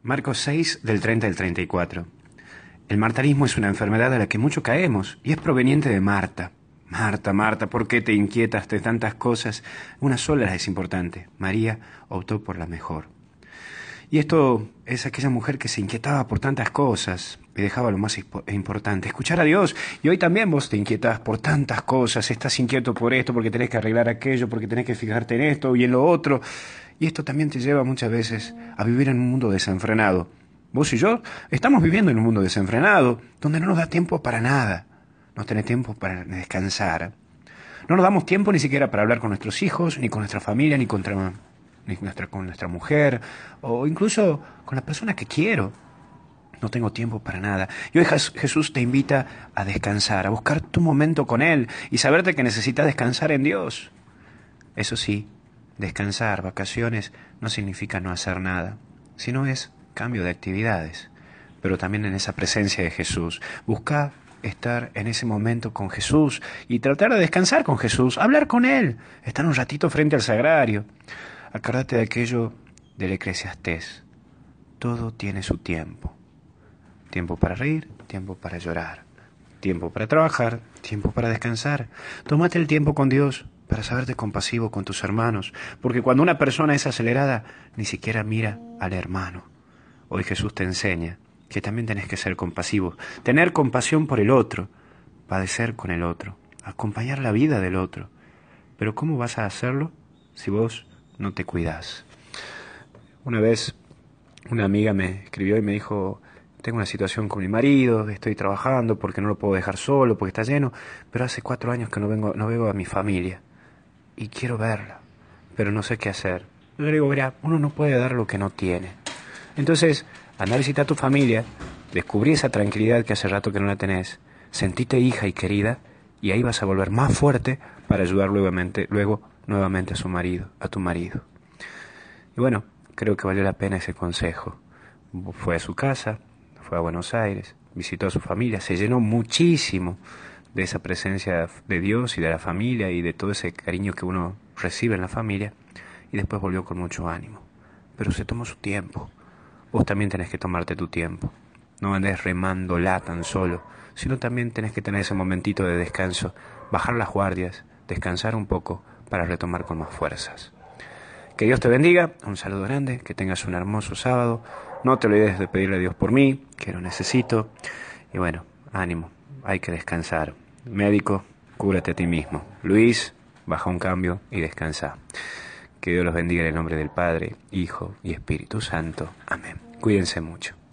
Marcos 6, del 30 al 34. El martarismo es una enfermedad a la que mucho caemos y es proveniente de Marta. Marta, Marta, ¿por qué te inquietas de tantas cosas? Una sola es importante. María optó por la mejor. Y esto es aquella mujer que se inquietaba por tantas cosas y dejaba lo más importante, escuchar a Dios. Y hoy también vos te inquietas por tantas cosas, estás inquieto por esto, porque tenés que arreglar aquello, porque tenés que fijarte en esto y en lo otro. Y esto también te lleva muchas veces a vivir en un mundo desenfrenado. Vos y yo estamos viviendo en un mundo desenfrenado, donde no nos da tiempo para nada. No tenés tiempo para descansar. No nos damos tiempo ni siquiera para hablar con nuestros hijos, ni con nuestra familia, ni con nuestra mujer, o incluso con la persona que quiero. No tengo tiempo para nada. Y hoy Jesús te invita a descansar, a buscar tu momento con Él y saberte que necesitas descansar en Dios. Eso sí, descansar, vacaciones, no significa no hacer nada, sino es cambio de actividades, pero también en esa presencia de Jesús. Busca estar en ese momento con Jesús y tratar de descansar con Jesús, hablar con Él, estar un ratito frente al sagrario. Acordate de aquello del Eclesiastés. Todo tiene su tiempo. Tiempo para reír, tiempo para llorar. Tiempo para trabajar, tiempo para descansar. Tómate el tiempo con Dios para saberte compasivo con tus hermanos, porque cuando una persona es acelerada, ni siquiera mira al hermano. Hoy Jesús te enseña que también tenés que ser compasivo, tener compasión por el otro, padecer con el otro, acompañar la vida del otro. Pero ¿cómo vas a hacerlo si vos no te cuidás? Una vez una amiga me escribió y me dijo: tengo una situación con mi marido, estoy trabajando porque no lo puedo dejar solo, porque está lleno, pero hace 4 años que no veo a mi familia y quiero verla, pero no sé qué hacer. Yo le digo: mira, uno no puede dar lo que no tiene. Entonces, anda a visitar a tu familia, descubrí esa tranquilidad que hace rato que no la tenés, sentite hija y querida, y ahí vas a volver más fuerte para ayudar luego nuevamente a tu marido. Y bueno, creo que valió la pena ese consejo. Fue a su casa, fue a Buenos Aires, visitó a su familia, se llenó muchísimo de esa presencia de Dios y de la familia y de todo ese cariño que uno recibe en la familia, y después volvió con mucho ánimo. Pero se tomó su tiempo. Vos también tenés que tomarte tu tiempo. No andes remándola tan solo, sino también tenés que tener ese momentito de descanso, bajar las guardias, descansar un poco para retomar con más fuerzas. Que Dios te bendiga, un saludo grande, que tengas un hermoso sábado. No te olvides de pedirle a Dios por mí, que lo necesito. Y bueno, ánimo, hay que descansar. Médico, cúrate a ti mismo. Luis, baja un cambio y descansa. Que Dios los bendiga en el nombre del Padre, Hijo y Espíritu Santo. Amén. Cuídense mucho.